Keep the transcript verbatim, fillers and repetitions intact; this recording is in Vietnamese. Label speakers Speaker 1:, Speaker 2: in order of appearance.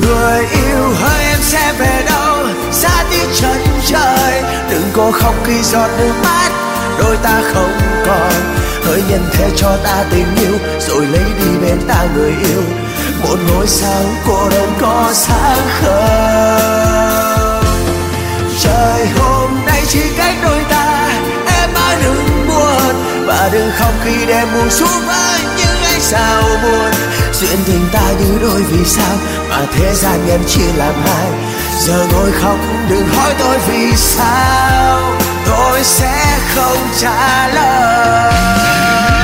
Speaker 1: Người yêu hỡi em sẽ về đâu, xa tiếng chân trời. Đừng có khóc khi giọt nước mắt đôi ta không còn. Hỡi nhân thế cho ta tình yêu, rồi lấy đi bên ta người yêu. Một ngôi sao cô đơn có sáng không. Trời hôm nay chỉ cách đôi ta, em ơi đừng buồn. Và đừng khóc khi đêm buông xuống với những ánh sao buồn. Duyên tình ta như đôi vì sao mà thế gian nhân chia làm hai. Giờ ngồi khóc đừng hỏi tôi vì sao, tôi sẽ không trả lời.